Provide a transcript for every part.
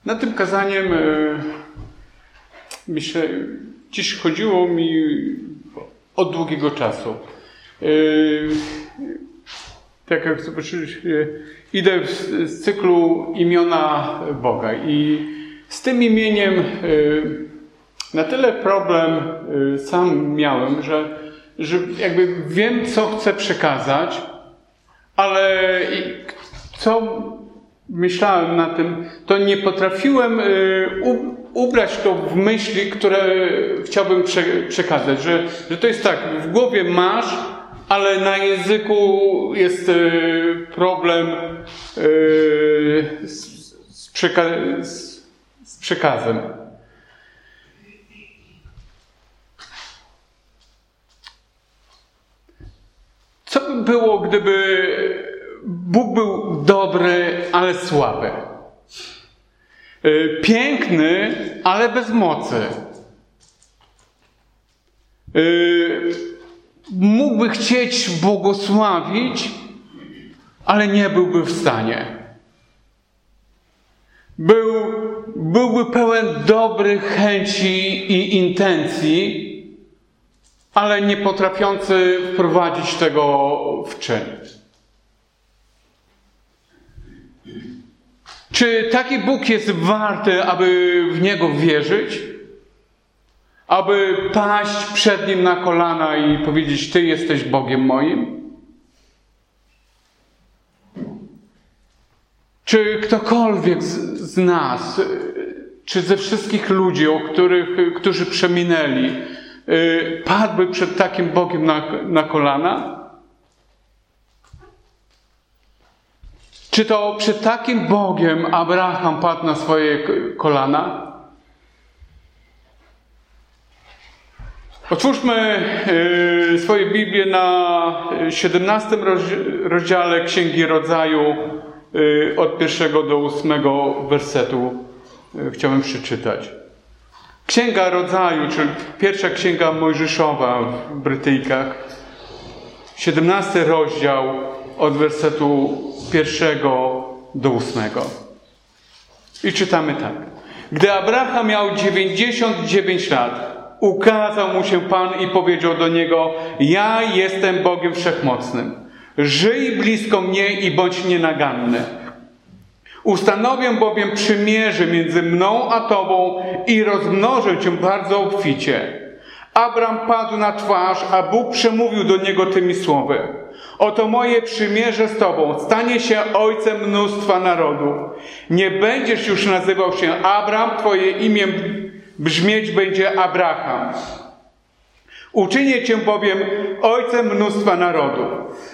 Nad tym kazaniem myślę, dziś chodziło mi od długiego czasu. Tak jak zobaczyliście, idę z cyklu imiona Boga i z tym imieniem na tyle problem sam miałem, że jakby wiem, co chcę przekazać, ale co myślałem na tym, to nie potrafiłem ubrać to w myśli, które chciałbym przekazać, że to jest tak, w głowie masz, ale na języku jest problem z przekazem. Co by było, gdyby Bóg był dobry, ale słaby? Piękny, ale bez mocy. Mógłby chcieć błogosławić, ale nie byłby w stanie. Byłby pełen dobrych chęci i intencji, ale nie potrafiący wprowadzić tego w czyn. Czy taki Bóg jest warty, aby w Niego wierzyć? Aby paść przed Nim na kolana i powiedzieć: Ty jesteś Bogiem moim? Czy ktokolwiek z nas, czy ze wszystkich ludzi, którzy przeminęli, padłby przed takim Bogiem na kolana? Czy to przed takim Bogiem Abraham padł na swoje kolana? Otwórzmy swoje Biblię na 17 rozdziale Księgi Rodzaju od 1 do 8 wersetu. Chciałem przeczytać. Księga Rodzaju, czyli pierwsza księga Mojżeszowa w Brytyjkach, 17 rozdział od wersetu 1 do 8. I czytamy tak. Gdy Abraham miał 99 lat, ukazał mu się Pan i powiedział do niego: Ja jestem Bogiem Wszechmocnym. Żyj blisko mnie i bądź nienaganny. Ustanowię bowiem przymierze między mną a tobą i rozmnożę cię bardzo obficie. Abram padł na twarz, a Bóg przemówił do niego tymi słowy: Oto moje przymierze z tobą stanie się ojcem mnóstwa narodów. Nie będziesz już nazywał się Abram, twoje imię brzmieć będzie Abraham. Uczynię cię bowiem ojcem mnóstwa narodów.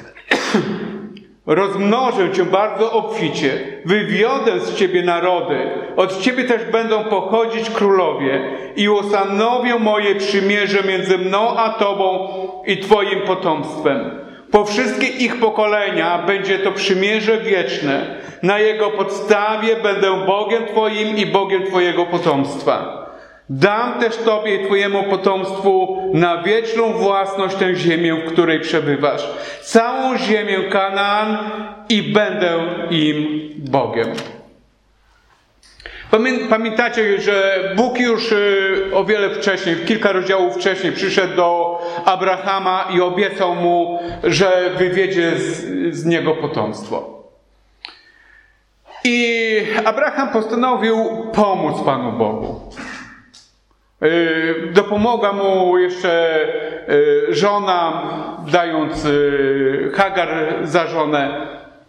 Rozmnożę cię bardzo obficie. Wywiodę z ciebie narody. Od ciebie też będą pochodzić królowie. I ustanowię moje przymierze między mną a tobą i twoim potomstwem. Po wszystkie ich pokolenia będzie to przymierze wieczne. Na jego podstawie będę Bogiem twoim i Bogiem twojego potomstwa. Dam też tobie i twojemu potomstwu na wieczną własność tę ziemię, w której przebywasz. Całą ziemię Kanaan i będę im Bogiem. Pamiętacie, że Bóg już o wiele wcześniej, kilka rozdziałów wcześniej przyszedł do Abrahama i obiecał mu, że wywiedzie z niego potomstwo. I Abraham postanowił pomóc Panu Bogu. Dopomogła mu jeszcze żona, dając Hagar za żonę.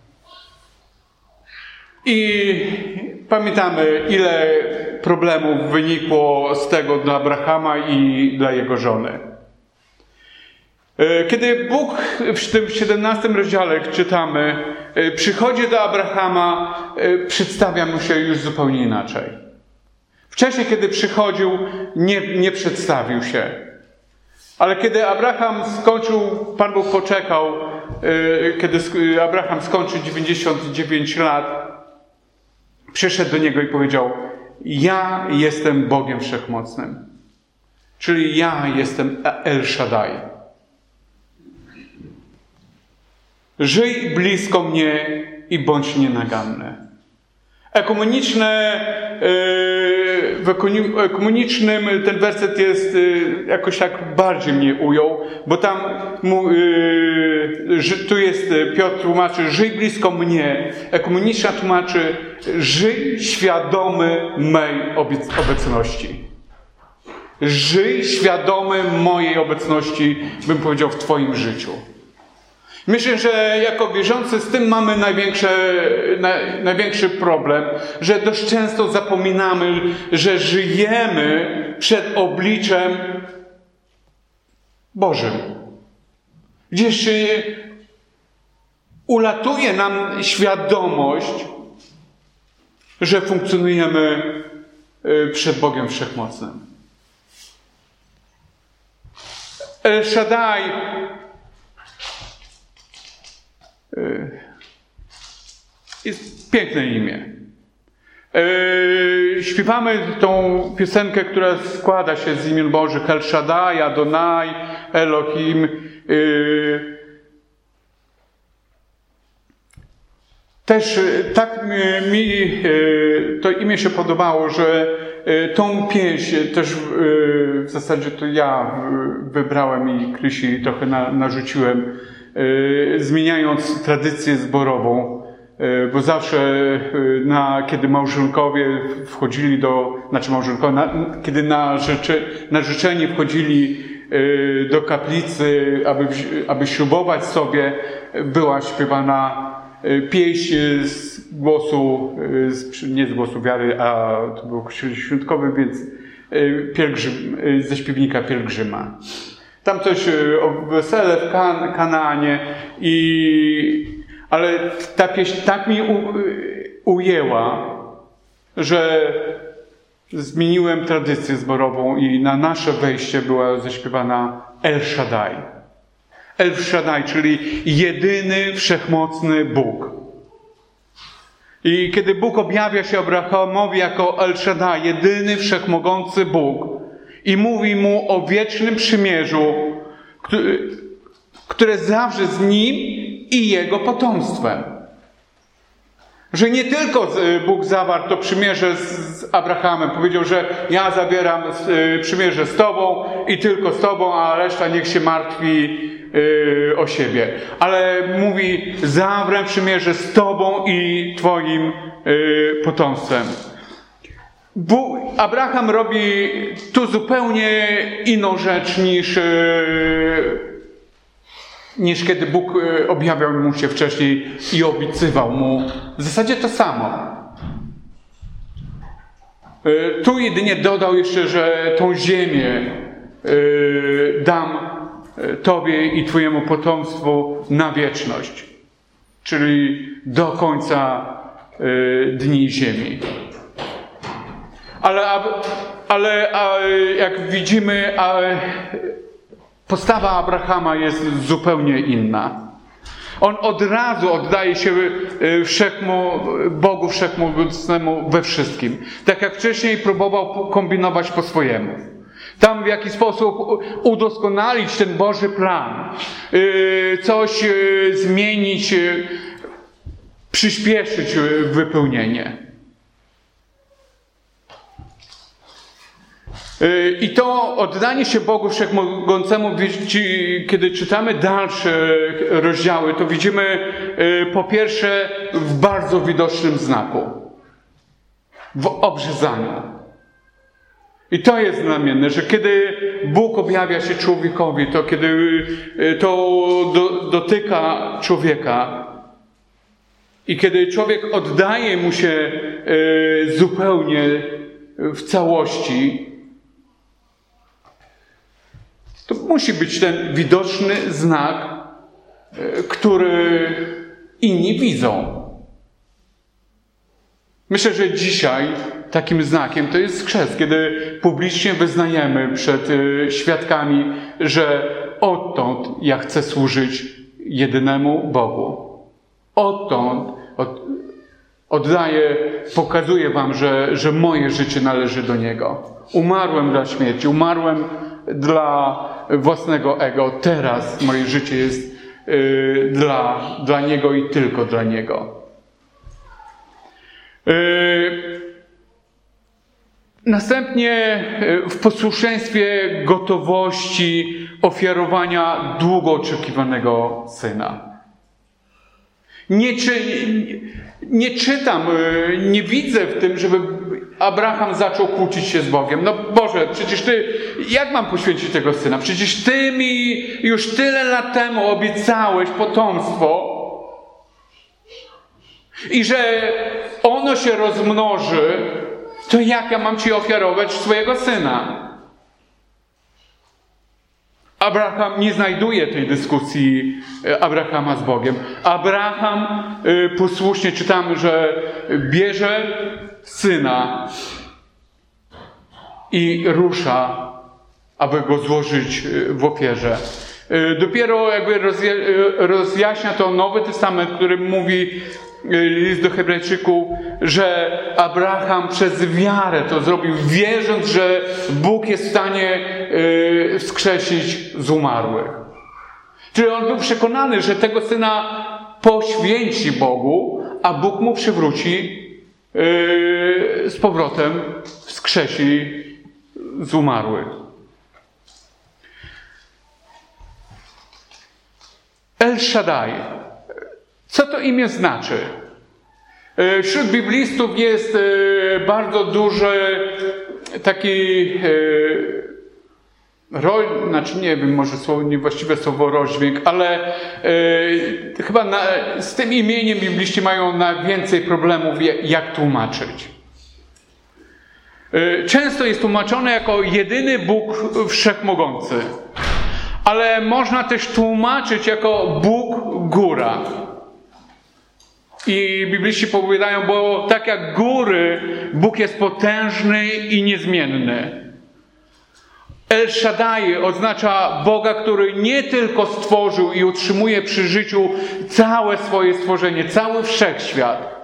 I pamiętamy, ile problemów wynikło z tego dla Abrahama i dla jego żony. Kiedy Bóg w tym 17 rozdziale czytamy, przychodzi do Abrahama, przedstawia mu się już zupełnie inaczej. Wcześniej, kiedy przychodził, nie przedstawił się. Ale kiedy Abraham skończył, Pan Bóg poczekał, kiedy Abraham skończył 99 lat, przyszedł do niego i powiedział: Ja jestem Bogiem Wszechmocnym. Czyli ja jestem El Shaddai. Żyj blisko mnie i bądź nienaganny. W ekumenicznym ten werset jest jakoś tak bardziej mnie ujął, bo tam tu jest, Piotr tłumaczy, żyj blisko mnie. Ekumeniczna tłumaczy, żyj świadomy mej obecności. Żyj świadomy mojej obecności, bym powiedział, w Twoim życiu. Myślę, że jako wierzący z tym mamy największy problem, że dość często zapominamy, że żyjemy przed obliczem Bożym. Gdzieś ulatuje nam świadomość, że funkcjonujemy przed Bogiem Wszechmocnym. El Shaddai jest piękne imię. Śpiewamy tą piosenkę, która składa się z imion Bożych: El Shaddai, Adonai, Elohim. Też tak mi to imię się podobało, że tą pieśń też w zasadzie to ja wybrałem i Krysi trochę narzuciłem, zmieniając tradycję zborową, bo zawsze kiedy małżonkowie wchodzili kiedy narzeczeni wchodzili do kaplicy, aby ślubować sobie, była śpiewana pieśń z głosu, nie z głosu wiary, a to był kościół świątkowy, więc ze śpiewnika Pielgrzyma. Tam coś o wesele w Kanaanie, ale ta pieśń tak mi ujęła, że zmieniłem tradycję zborową i na nasze wejście była zaśpiewana El Shaddai. El Shaddai, czyli jedyny, wszechmocny Bóg. I kiedy Bóg objawia się Abrahamowi jako El Shaddai, jedyny, wszechmogący Bóg, i mówi mu o wiecznym przymierzu, które zawrze z nim i jego potomstwem. Że nie tylko Bóg zawarł to przymierze z Abrahamem. Powiedział, że ja zawieram przymierze z Tobą i tylko z Tobą, a reszta niech się martwi o siebie. Ale mówi, zawrę przymierze z Tobą i Twoim potomstwem. Abraham robi tu zupełnie inną rzecz niż kiedy Bóg objawiał mu się wcześniej i obiecywał mu w zasadzie to samo. Tu jedynie dodał jeszcze, że tą ziemię dam Tobie i Twojemu potomstwu na wieczność, czyli do końca dni ziemi. Ale jak widzimy, postawa Abrahama jest zupełnie inna. On od razu oddaje się Bogu Wszechmogącemu we wszystkim. Tak jak wcześniej próbował kombinować po swojemu. Tam w jakiś sposób udoskonalić ten Boży plan. Coś zmienić, przyspieszyć wypełnienie. I to oddanie się Bogu Wszechmogącemu, kiedy czytamy dalsze rozdziały, to widzimy po pierwsze w bardzo widocznym znaku. W obrzezaniu. I to jest znamienne, że kiedy Bóg objawia się człowiekowi, to kiedy to dotyka człowieka i kiedy człowiek oddaje mu się zupełnie w całości, to musi być ten widoczny znak, który inni widzą. Myślę, że dzisiaj takim znakiem to jest chrzest, kiedy publicznie wyznajemy przed świadkami, że odtąd ja chcę służyć jedynemu Bogu. Odtąd oddaję, pokazuję wam, że moje życie należy do Niego. Umarłem dla śmierci, umarłem dla własnego ego. Teraz moje życie jest dla Niego i tylko dla Niego. Następnie w posłuszeństwie gotowości ofiarowania długo oczekiwanego syna. Nie czytam, nie widzę w tym, żeby Abraham zaczął kłócić się z Bogiem. No Boże, przecież jak mam poświęcić tego syna? Przecież Ty mi już tyle lat temu obiecałeś potomstwo i że ono się rozmnoży, to jak ja mam Ci ofiarować swojego syna? Abraham nie znajduje tej dyskusji Abrahama z Bogiem. Abraham posłusznie czytamy, że bierze syna i rusza, aby go złożyć w ofierze. Dopiero jakby rozjaśnia to Nowy Testament, który mówi, list do Hebrajczyków, że Abraham przez wiarę to zrobił, wierząc, że Bóg jest w stanie wskrzesić z umarłych. Czyli on był przekonany, że tego syna poświęci Bogu, a Bóg mu przywróci z powrotem, wskrzesi z umarłych. El Shaddai. Co to imię znaczy? Wśród biblistów jest bardzo duży taki znaczy nie wiem, może niewłaściwe słowo rozdźwięk, ale chyba z tym imieniem bibliści mają najwięcej problemów, jak tłumaczyć. Często jest tłumaczone jako jedyny Bóg wszechmogący, ale można też tłumaczyć jako Bóg góra. I bibliści powiadają, bo tak jak góry, Bóg jest potężny i niezmienny. El Shaddai oznacza Boga, który nie tylko stworzył i utrzymuje przy życiu całe swoje stworzenie, cały wszechświat,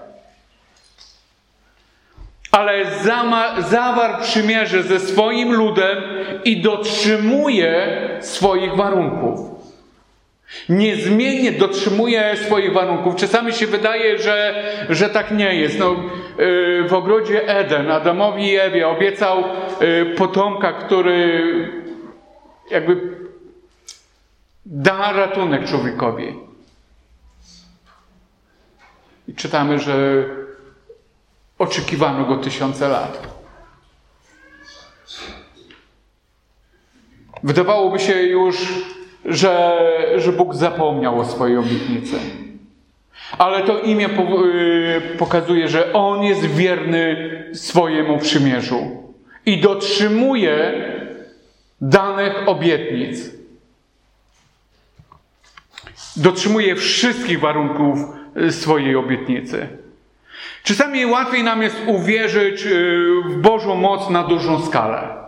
ale zawarł przymierze ze swoim ludem i dotrzymuje swoich warunków. Niezmiennie dotrzymuje swoich warunków. Czasami się wydaje, że tak nie jest. W ogrodzie Eden Adamowi i Ewie obiecał potomka, który jakby da ratunek człowiekowi. I czytamy, że oczekiwano go 1000 lat. Wydawałoby się już, że Bóg zapomniał o swojej obietnicy. Ale to imię pokazuje, że On jest wierny swojemu przymierzu i dotrzymuje danych obietnic. Dotrzymuje wszystkich warunków swojej obietnicy. Czasami łatwiej nam jest uwierzyć w Bożą moc na dużą skalę.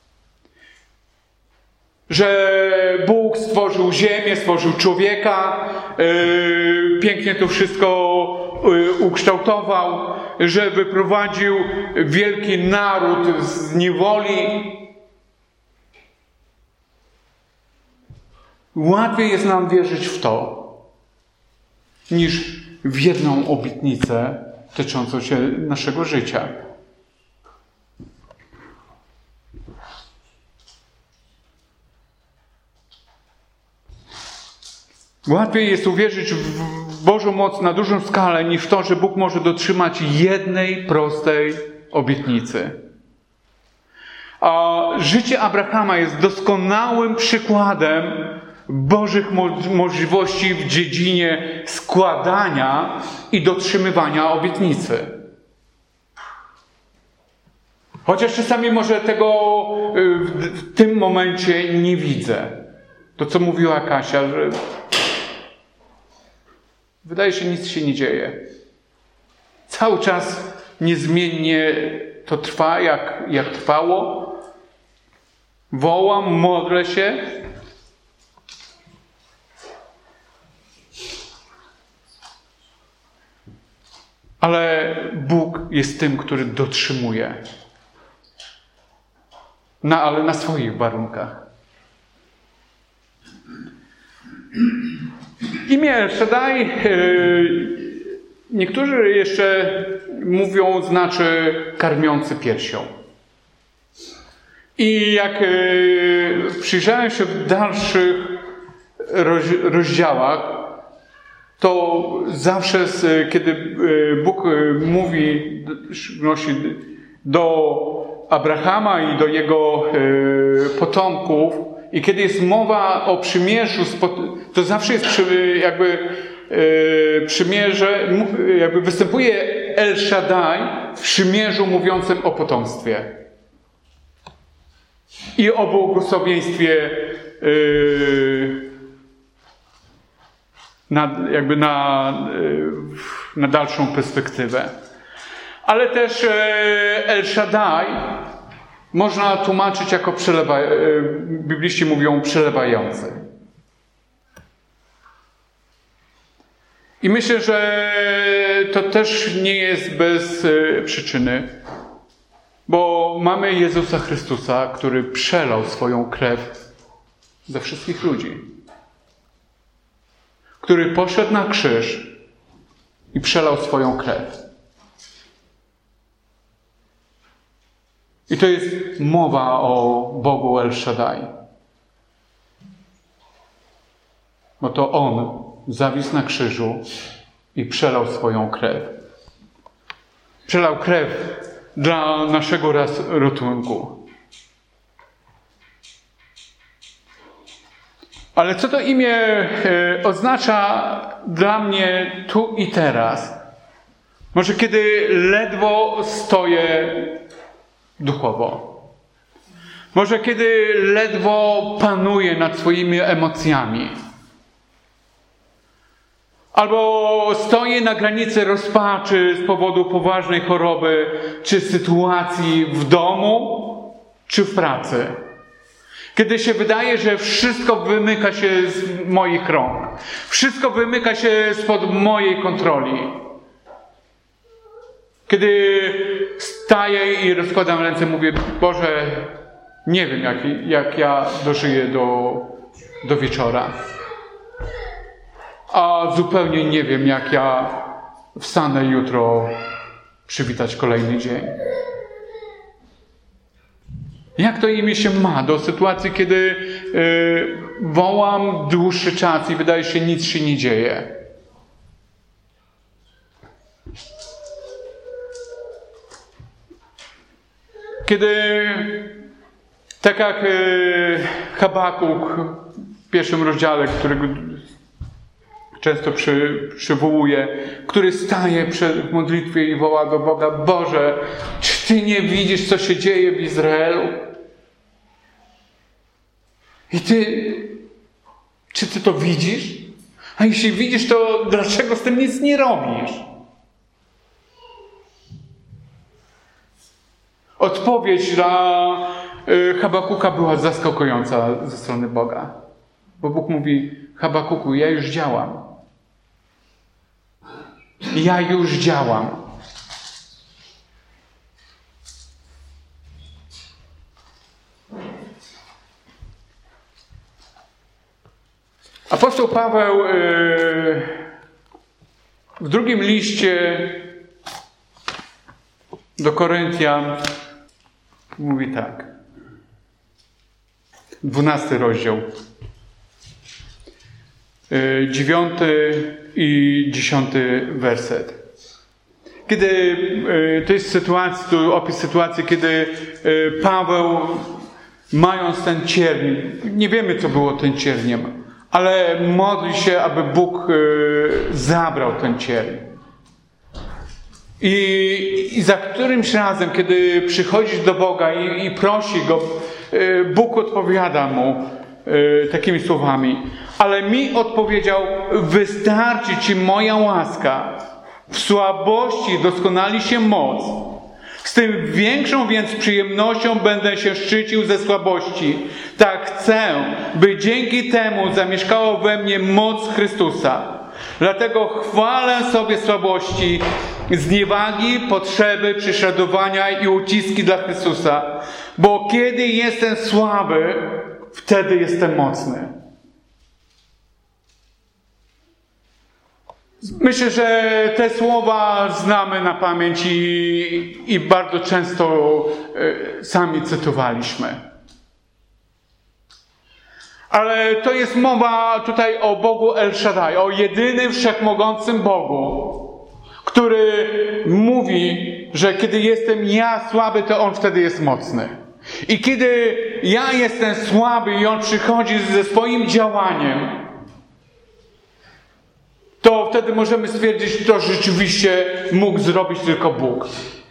Że Bóg stworzył ziemię, stworzył człowieka, pięknie to wszystko ukształtował, że wyprowadził wielki naród z niewoli. Łatwiej jest nam wierzyć w to, niż w jedną obietnicę tyczącą się naszego życia. Łatwiej jest uwierzyć w Bożą moc na dużą skalę, niż w to, że Bóg może dotrzymać jednej prostej obietnicy. A życie Abrahama jest doskonałym przykładem Bożych możliwości w dziedzinie składania i dotrzymywania obietnicy. Chociaż czasami może tego w tym momencie nie widzę. To, co mówiła Kasia, że wydaje się, nic się nie dzieje. Cały czas niezmiennie to trwa, jak trwało. Wołam, modlę się. Ale Bóg jest tym, który dotrzymuje. Ale na swoich warunkach. Imię El Shaddai, niektórzy jeszcze mówią, znaczy karmiący piersią. I jak przyjrzałem się w dalszych rozdziałach, to zawsze, kiedy Bóg mówi, do Abrahama i do jego potomków, i kiedy jest mowa o przymierzu, to zawsze jest przymierze, jakby występuje El Shaddai w przymierzu mówiącym o potomstwie i o błogosławieństwie na dalszą perspektywę. Ale też El Shaddai można tłumaczyć jako bibliści mówią przelewający. I myślę, że to też nie jest bez przyczyny, bo mamy Jezusa Chrystusa, który przelał swoją krew za wszystkich ludzi. Który poszedł na krzyż i przelał swoją krew. I to jest mowa o Bogu El Shaddai. Bo to On zawisł na krzyżu i przelał swoją krew. Przelał krew dla naszego ratunku. Ale co to imię oznacza dla mnie tu i teraz? Może kiedy ledwo stoję duchowo. Może kiedy ledwo panuję nad swoimi emocjami. Albo stoję na granicy rozpaczy z powodu poważnej choroby, czy sytuacji w domu, czy w pracy. Kiedy się wydaje, że wszystko wymyka się z moich rąk. Wszystko wymyka się spod mojej kontroli. Kiedy staję i rozkładam ręce, mówię, Boże, nie wiem, jak ja dożyję do wieczora. A zupełnie nie wiem, jak ja wstanę jutro przywitać kolejny dzień. Jak to imię się ma do sytuacji, kiedy wołam dłuższy czas i wydaje się, nic się nie dzieje? Kiedy, tak jak Habakuk w pierwszym rozdziale, którego często przywołuję, który staje w modlitwie i woła do Boga, Boże, czy Ty nie widzisz, co się dzieje w Izraelu? I czy Ty to widzisz? A jeśli widzisz, to dlaczego z tym nic nie robisz? Odpowiedź dla Habakuka była zaskakująca ze strony Boga. Bo Bóg mówi, Habakuku, ja już działam. Ja już działam. Apostoł Paweł w drugim liście do Koryntian mówi tak. 12 rozdział. 9 i 10 werset. Kiedy to jest opis sytuacji, kiedy Paweł, mając ten cierń, nie wiemy, co było tym cierniem, ale modli się, aby Bóg zabrał ten cierń. I za którymś razem, kiedy przychodzi do Boga i prosi Go, Bóg odpowiada mu takimi słowami. Ale mi odpowiedział, wystarczy Ci moja łaska. W słabości doskonali się moc. Z tym większą więc przyjemnością będę się szczycił ze słabości. Tak chcę, by dzięki temu zamieszkała we mnie moc Chrystusa. Dlatego chwalę sobie słabości, zniewagi, potrzeby, prześladowania i uciski dla Chrystusa. Bo kiedy jestem słaby, wtedy jestem mocny. Myślę, że te słowa znamy na pamięć i bardzo często sami cytowaliśmy. Ale to jest mowa tutaj o Bogu El Shaddai, o jedynym wszechmogącym Bogu, który mówi, że kiedy jestem ja słaby, to On wtedy jest mocny. I kiedy ja jestem słaby i On przychodzi ze swoim działaniem, to wtedy możemy stwierdzić, że to rzeczywiście mógł zrobić tylko Bóg.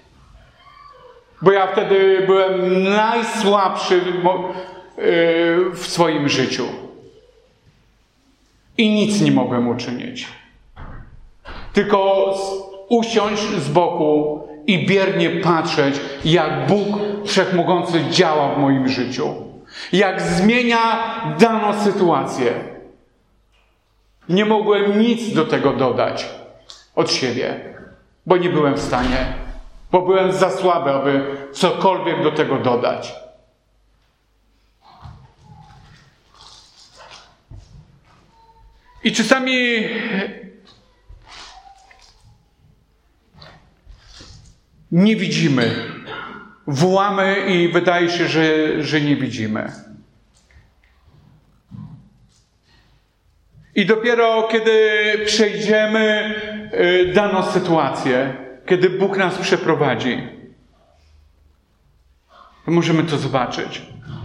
Bo ja wtedy byłem najsłabszy w swoim życiu. I nic nie mogłem uczynić. Tylko usiąść z boku i biernie patrzeć, jak Bóg Wszechmogący działa w moim życiu. Jak zmienia daną sytuację. Nie mogłem nic do tego dodać od siebie, bo nie byłem w stanie. Bo byłem za słaby, aby cokolwiek do tego dodać. I czasami nie widzimy. Wołamy i wydaje się, że nie widzimy. I dopiero kiedy przejdziemy daną sytuację, kiedy Bóg nas przeprowadzi, to możemy to zobaczyć.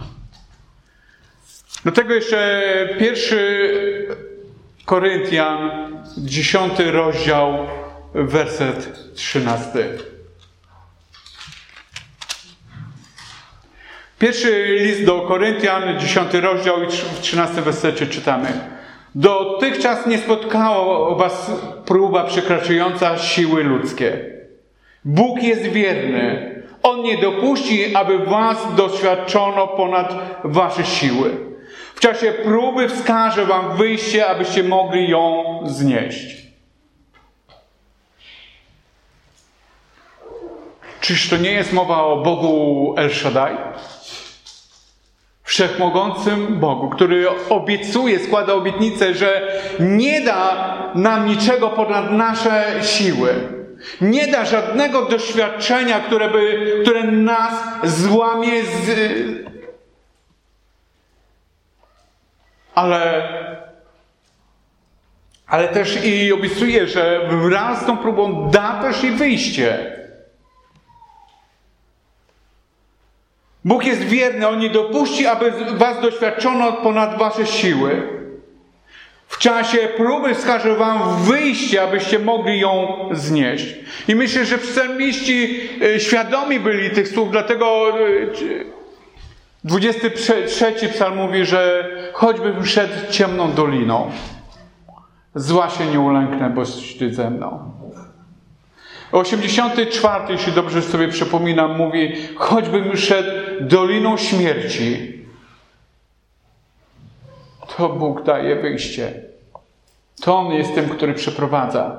Do tego jeszcze 1 Koryntian, 10 rozdział, werset 13. Pierwszy list do Koryntian, 10 rozdział i w 13 wersecie czytamy: dotychczas nie spotkało was próba przekraczająca siły ludzkie. Bóg jest wierny. On nie dopuści, aby was doświadczono ponad wasze siły. W czasie próby wskaże wam wyjście, abyście mogli ją znieść. Czyż to nie jest mowa o Bogu El Shaddai? Wszechmogącym Bogu, który obiecuje, składa obietnicę, że nie da nam niczego ponad nasze siły. Nie da żadnego doświadczenia, które nas złamie ale też i obiecuje, że wraz z tą próbą da też i wyjście. Bóg jest wierny, On nie dopuści, aby was doświadczono ponad wasze siły. W czasie próby wskaże wam wyjście, abyście mogli ją znieść. I myślę, że psalmiści świadomi byli tych słów, dlatego 23 psalm mówi, że choćbym szedł ciemną doliną, zła się nie ulęknę, bo ty ze mną. 84, jeśli dobrze sobie przypominam, mówi: choćbym szedł doliną śmierci, to Bóg daje wyjście. To On jest tym, który przeprowadza.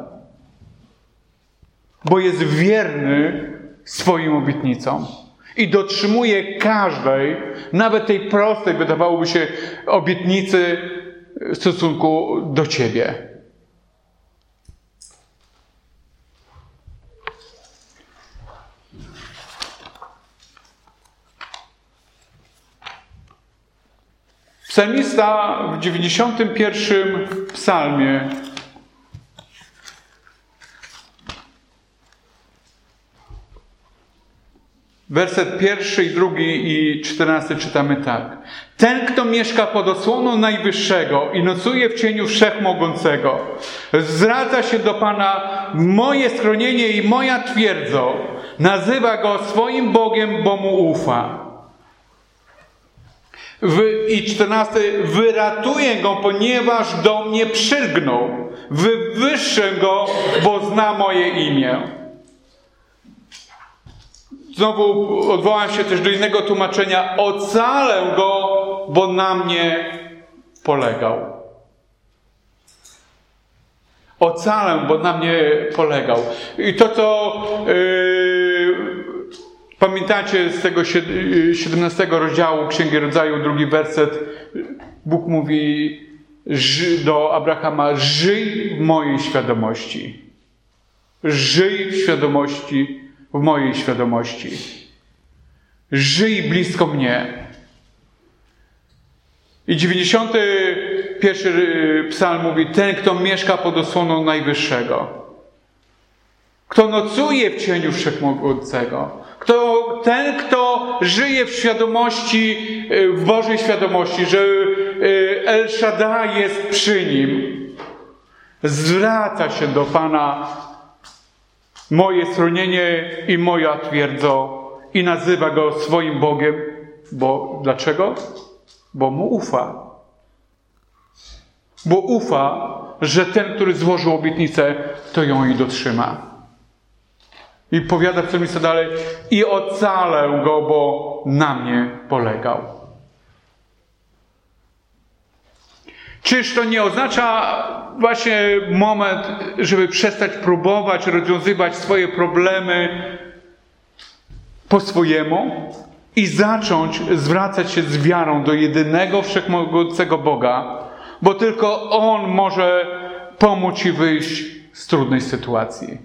Bo jest wierny swoim obietnicom. I dotrzymuje każdej, nawet tej prostej, wydawałoby się, obietnicy w stosunku do ciebie. Psalmista w 91 psalmie werset 1, 2 i 14 czytamy tak. Ten, kto mieszka pod osłoną Najwyższego i nocuje w cieniu Wszechmogącego, zwraca się do Pana: moje schronienie i moja twierdzo. Nazywa Go swoim Bogiem, bo Mu ufa. I 14. Wyratuję Go, ponieważ do mnie przylgnął. Wywyższę Go, bo zna moje imię. Znowu odwołam się też do innego tłumaczenia. Ocalę Go, bo na mnie polegał. Ocalę, bo na mnie polegał. I to, co pamiętacie z tego 17 rozdziału Księgi Rodzaju, 2 werset, Bóg mówi do Abrahama: żyj w mojej świadomości. Żyj w świadomości, w mojej świadomości. Żyj blisko mnie. I 91 psalm mówi: ten, kto mieszka pod osłoną Najwyższego, kto nocuje w cieniu Wszechmogącego, ten, kto żyje w świadomości, w Bożej świadomości, że El Shaddai jest przy nim, zwraca się do Pana: moje schronienie i moja twierdzo, i nazywa Go swoim Bogiem. Bo dlaczego? Bo Mu ufa. Bo ufa, że ten, który złożył obietnicę, to ją i dotrzyma. I powiada psalmista dalej: i ocalę Go, bo na mnie polegał. Czyż to nie oznacza właśnie moment, żeby przestać próbować rozwiązywać swoje problemy po swojemu i zacząć zwracać się z wiarą do jedynego wszechmogącego Boga, bo tylko On może pomóc Ci wyjść z trudnej sytuacji.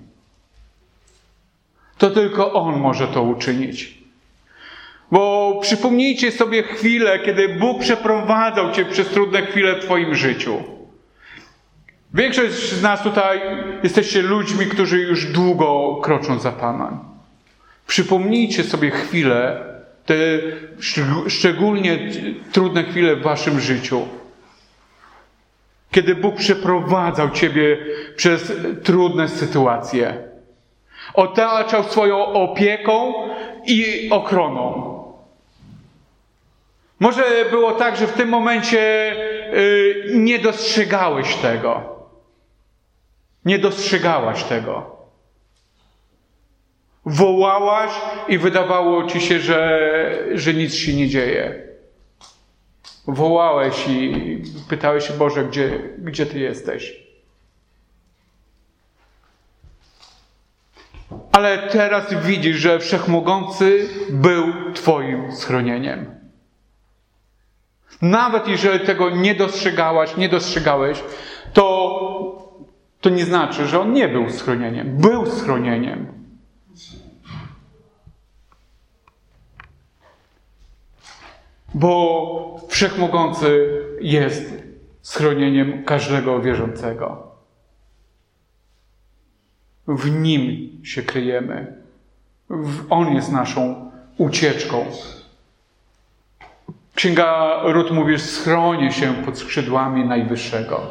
To tylko On może to uczynić. Bo przypomnijcie sobie chwilę, kiedy Bóg przeprowadzał Cię przez trudne chwile w Twoim życiu. Większość z nas tutaj jesteście ludźmi, którzy już długo kroczą za Panem. Przypomnijcie sobie chwilę, te szczególnie trudne chwile w Waszym życiu. Kiedy Bóg przeprowadzał Ciebie przez trudne sytuacje. Otaczał swoją opieką i ochroną. Może było tak, że w tym momencie nie dostrzegałeś tego. Nie dostrzegałaś tego. Wołałaś i wydawało ci się, że nic się nie dzieje. Wołałeś i pytałeś się: Boże, gdzie Ty jesteś? Ale teraz widzisz, że Wszechmogący był Twoim schronieniem. Nawet jeżeli tego nie dostrzegałaś, nie dostrzegałeś, to nie znaczy, że On nie był schronieniem. Był schronieniem. Bo Wszechmogący jest schronieniem każdego wierzącego. W Nim się kryjemy. On jest naszą ucieczką. Księga Rut mówi: schronię się pod skrzydłami Najwyższego.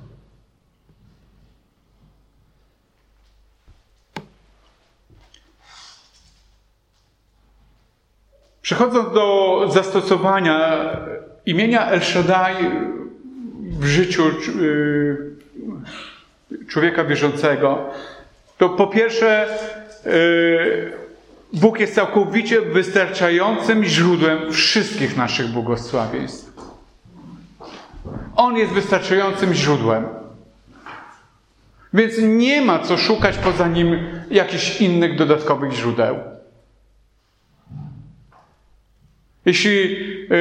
Przechodząc do zastosowania imienia El Shaddai w życiu człowieka wierzącego, to po pierwsze Bóg jest całkowicie wystarczającym źródłem wszystkich naszych błogosławieństw. On jest wystarczającym źródłem. Więc nie ma co szukać poza Nim jakichś innych dodatkowych źródeł. Jeśli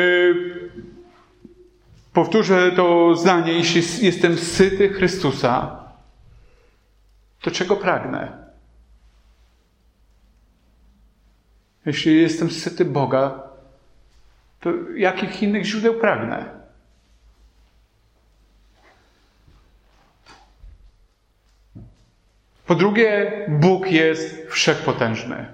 powtórzę to zdanie: jeśli jestem syty Chrystusa, to czego pragnę? Jeśli jestem syty Boga, to jakich innych źródeł pragnę? Po drugie, Bóg jest wszechpotężny.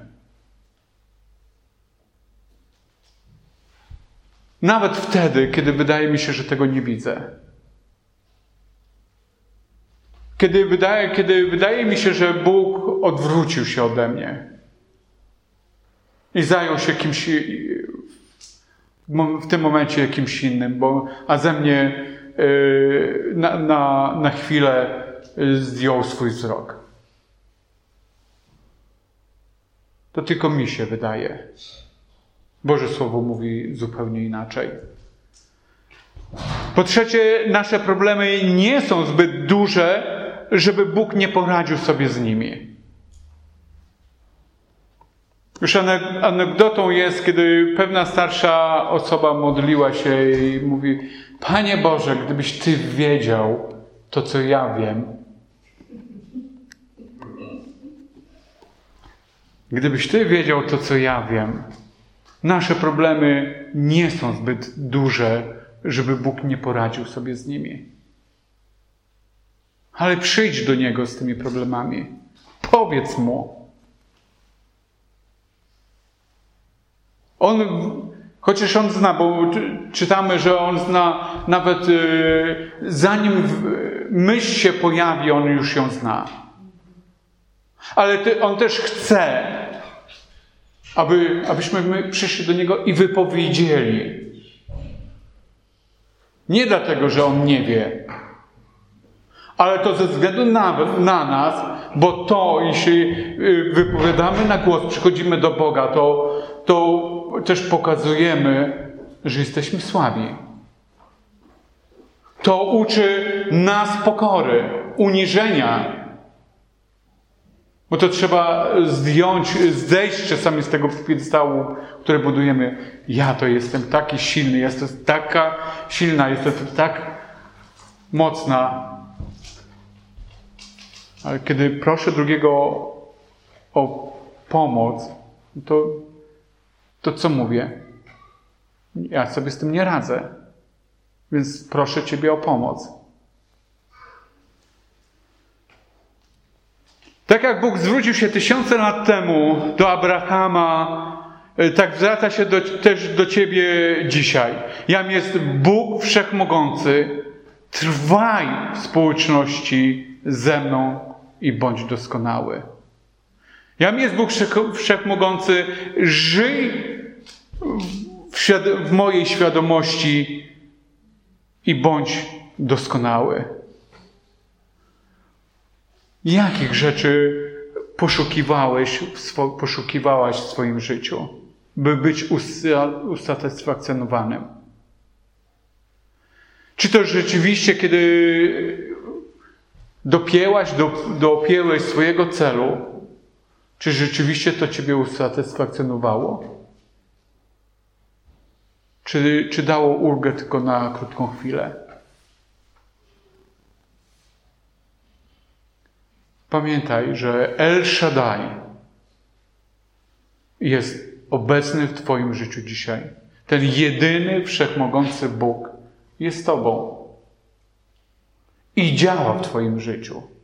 Nawet wtedy, kiedy wydaje mi się, że tego nie widzę. Kiedy wydaje mi się, że Bóg odwrócił się ode mnie i zajął się kimś w tym momencie kimś innym, a ze mnie na chwilę zdjął swój wzrok. To tylko mi się wydaje. Boże Słowo mówi zupełnie inaczej. Po trzecie, nasze problemy nie są zbyt duże, żeby Bóg nie poradził sobie z nimi. Już anegdotą jest, kiedy pewna starsza osoba modliła się i mówi: Panie Boże, gdybyś Ty wiedział to, co ja wiem. Gdybyś Ty wiedział to, co ja wiem. Nasze problemy nie są zbyt duże, żeby Bóg nie poradził sobie z nimi. Ale przyjdź do Niego z tymi problemami. Powiedz Mu. Chociaż On zna, bo czytamy, że On zna nawet zanim myśl się pojawi, On już ją zna. Ale On też chce, abyśmy my przyszli do Niego i wypowiedzieli. Nie dlatego, że On nie wie, ale to ze względu na nas, bo to, jeśli wypowiadamy na głos, przychodzimy do Boga, to też pokazujemy, że jesteśmy słabi. To uczy nas pokory, uniżenia. Bo to trzeba zdejść czasami z tego piedestału, który budujemy. Ja to jestem taki silny, jestem taka silna, jestem tak mocna. Ale kiedy proszę drugiego o pomoc, to co mówię? Ja sobie z tym nie radzę. Więc proszę Ciebie o pomoc. Tak jak Bóg zwrócił się 1000 lat temu do Abrahama, tak zwraca się też do Ciebie dzisiaj. Jam jest Bóg Wszechmogący. Trwaj w społeczności ze mną i bądź doskonały. Jam jest Bóg Wszechmogący. Żyj w mojej świadomości i bądź doskonały. Jakich rzeczy poszukiwałaś w swoim życiu, by być usatysfakcjonowanym? Czy to rzeczywiście, kiedy dopięłeś swojego celu, czy rzeczywiście to Ciebie usatysfakcjonowało? Czy dało ulgę tylko na krótką chwilę? Pamiętaj, że El Shaddai jest obecny w Twoim życiu dzisiaj. Ten jedyny, wszechmogący Bóg jest Tobą i działa w Twoim życiu.